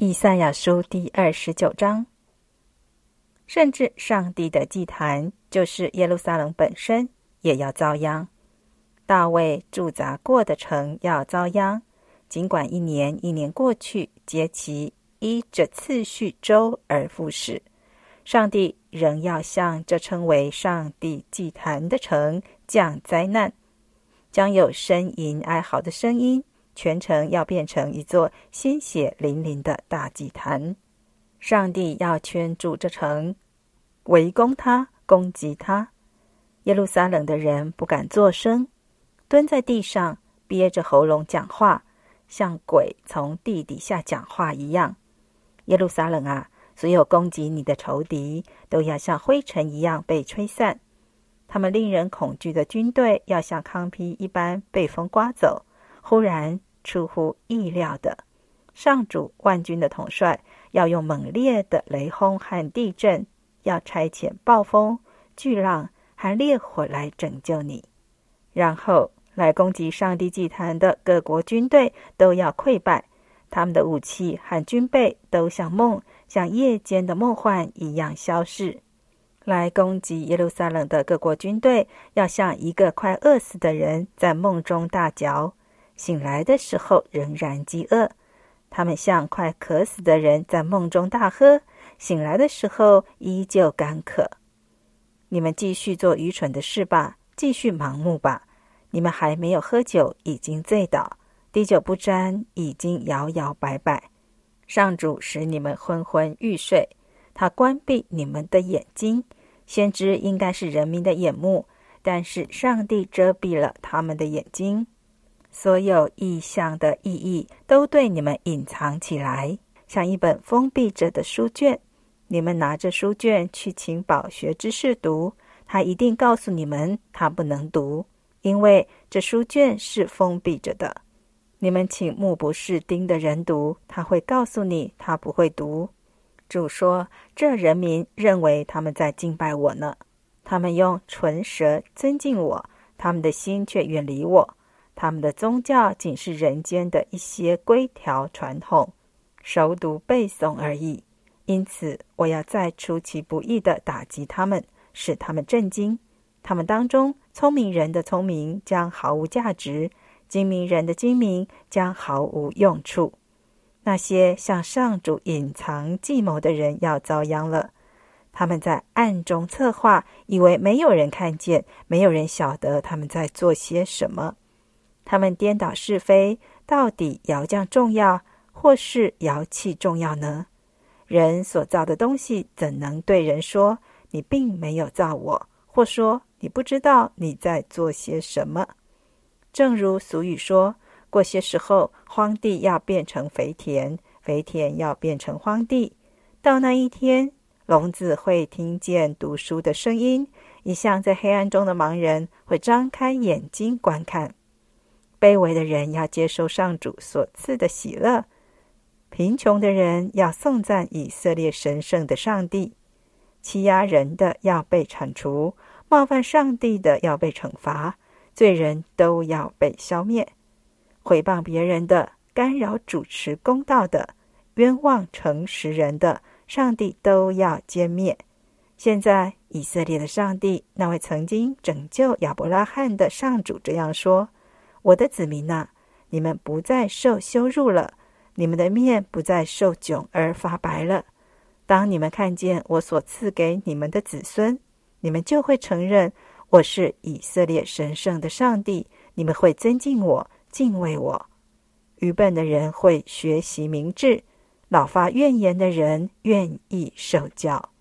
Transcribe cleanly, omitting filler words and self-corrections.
以赛亚书第29章。甚至上帝的祭坛，就是耶路撒冷本身，也要遭殃。大卫驻扎过的城要遭殃，尽管一年一年过去，节期依着次序周而复始，上帝仍要向这称为上帝祭坛的城降灾难，将有呻吟哀嚎的声音，全城要变成一座鲜血淋淋的大祭坛。上帝要圈住这城，围攻他，攻击他。耶路撒冷的人不敢作声，蹲在地上，憋着喉咙讲话，像鬼从地底下讲话一样。耶路撒冷啊，所有攻击你的仇敌都要像灰尘一样被吹散，他们令人恐惧的军队要像糠秕一般被风刮走。忽然出乎意料的，上主万军的统帅要用猛烈的雷轰和地震，要差遣暴风、巨浪和烈火来拯救你。然后来攻击上帝祭坛的各国军队都要溃败，他们的武器和军备都像梦，像夜间的梦幻一样消逝。来攻击耶路撒冷的各国军队要像一个快饿死的人在梦中大嚼，醒来的时候仍然饥饿。他们像快渴死的人在梦中大喝，醒来的时候依旧干渴。你们继续做愚蠢的事吧，继续盲目吧。你们还没有喝酒，已经醉倒；滴酒不沾，已经摇摇摆摆。上主使你们昏昏欲睡，他关闭你们的眼睛。先知应该是人民的眼目，但是上帝遮蔽了他们的眼睛。所有异象的意义都对你们隐藏起来，像一本封闭着的书卷。你们拿着书卷去请饱学之士读，他一定告诉你们他不能读，因为这书卷是封闭着的。你们请目不识丁的人读，他会告诉你他不会读。主说，这人民认为他们在敬拜我呢，他们用唇舌尊敬我，他们的心却远离我。他们的宗教仅是人间的一些规条传统，熟读背诵而已。因此我要再出其不意地打击他们，使他们震惊。他们当中聪明人的聪明将毫无价值，精明人的精明将毫无用处。那些向上主隐藏计谋的人要遭殃了。他们在暗中策划，以为没有人看见，没有人晓得他们在做些什么。他们颠倒是非，到底窑匠重要，或是窑器重要呢？人所造的东西怎能对人说，你并没有造我，或说你不知道你在做些什么？正如俗语说，过些时候，荒地要变成肥田，肥田要变成荒地。到那一天，聋子会听见读书的声音，一向在黑暗中的盲人会张开眼睛观看。卑微的人要接受上主所赐的喜乐，贫穷的人要颂赞以色列神圣的上帝。欺压人的要被铲除，冒犯上帝的要被惩罚，罪人都要被消灭。毁谤别人的，干扰主持公道的，冤枉诚实人的，上帝都要歼灭。现在以色列的上帝，那位曾经拯救亚伯拉罕的上主这样说，我的子民啊，你们不再受羞辱了，你们的面不再受窘而发白了。当你们看见我所赐给你们的子孙，你们就会承认我是以色列神圣的上帝，你们会尊敬我，敬畏我。愚笨的人会学习明智，老发怨言的人愿意受教。